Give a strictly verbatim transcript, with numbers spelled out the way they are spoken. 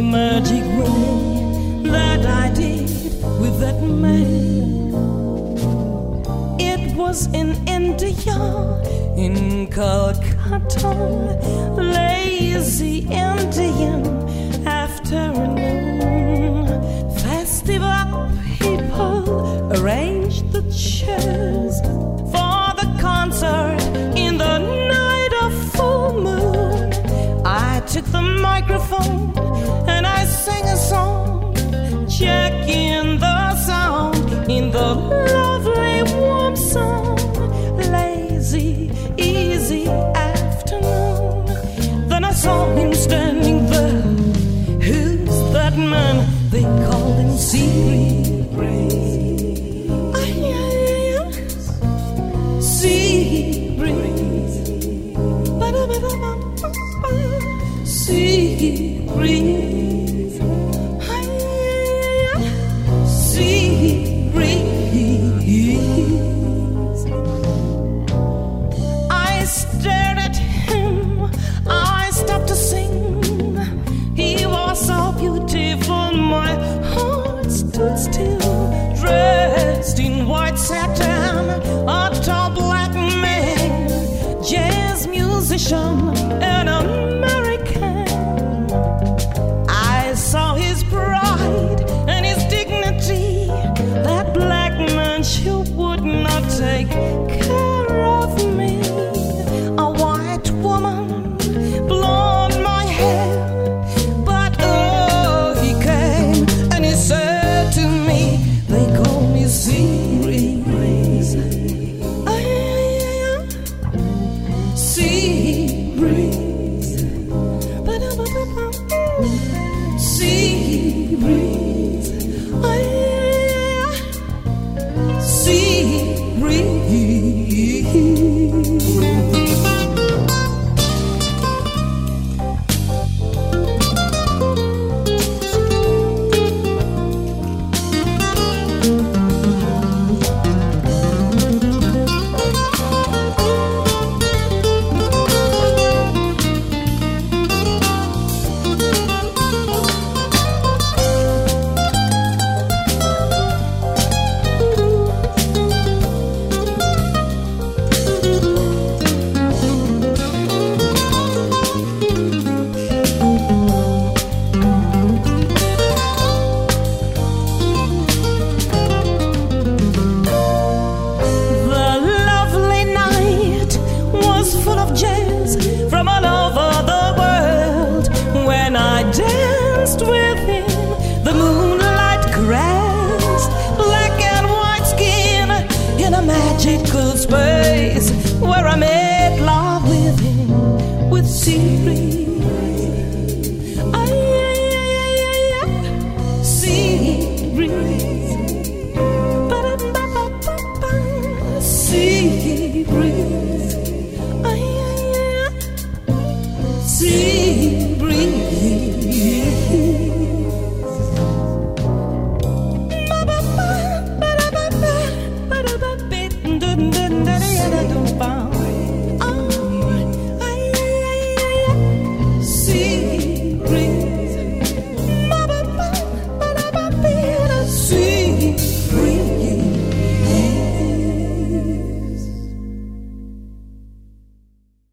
magic way that I did with that man. It was in India, in Calcutta, lazy Indian afternoon. Festival people arranged the chairs for the concert in the night of full moon. I took the microphone and I sang a song, checking the sound in the lovely warm sun. Lazy, easy afternoon. Then I saw him standing there. Who's that man? They called him Sea Breeze. Sea Breeze. Sea Breeze. Sea Breeze. I stared at him. I stopped to sing. He was so beautiful, my heart stood still. Dressed in white satin, a tall black man, jazz musician, an American. I saw his pride and his dignity. That black man sure would not take care of me. A white woman blonde my hair. Space where I made love with him, with sea